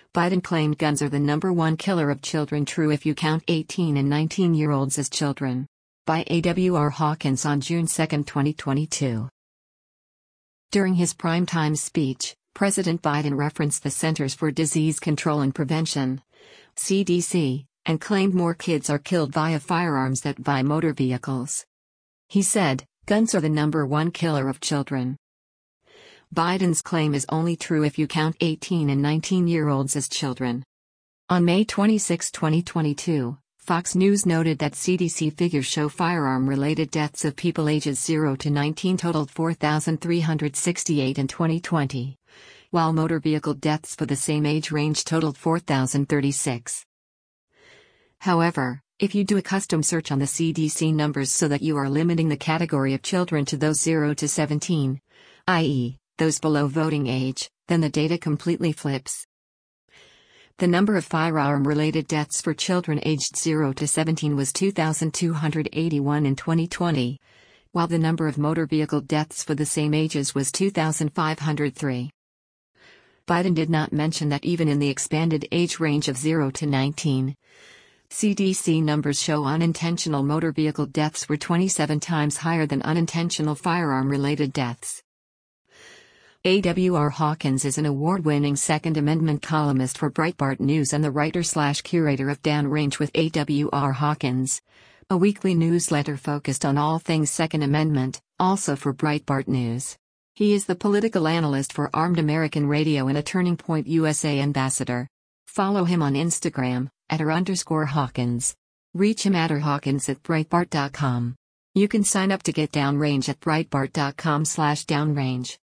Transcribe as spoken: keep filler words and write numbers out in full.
Biden claimed guns are the number one killer of children. True if you count eighteen and nineteen-year-olds as children. By A W R Hawkins on June second, twenty twenty-two. During his primetime speech, President Biden referenced the Centers for Disease Control and Prevention, C D C, and claimed more kids are killed via firearms than by motor vehicles. He said, "Guns are the number one killer of children." Biden's claim is only true if you count eighteen and nineteen-year-olds as children. On May twenty-sixth, twenty twenty-two, Fox News noted that C D C figures show firearm-related deaths of people ages zero to nineteen totaled four thousand three hundred sixty-eight in twenty twenty, while motor vehicle deaths for the same age range totaled four thousand thirty-six. However, if you do a custom search on the C D C numbers so that you are limiting the category of children to those zero to seventeen, that is, those below voting age, then the data completely flips. The number of firearm-related deaths for children aged zero to seventeen was two thousand two hundred eighty-one in twenty twenty, while the number of motor vehicle deaths for the same ages was two thousand five hundred three. Biden did not mention that even in the expanded age range of zero to nineteen, C D C numbers show unintentional motor vehicle deaths were twenty-seven times higher than unintentional firearm-related deaths. A W R Hawkins is an award-winning Second Amendment columnist for Breitbart News and the writer-slash-curator of Downrange with A W R Hawkins, a weekly newsletter focused on all things Second Amendment, also for Breitbart News. He is the political analyst for Armed American Radio and a Turning Point U S A ambassador. Follow him on Instagram, at r underscore Hawkins. Reach him at rhawkins at breitbart dot com. You can sign up to get Downrange at breitbart dot com slash downrange.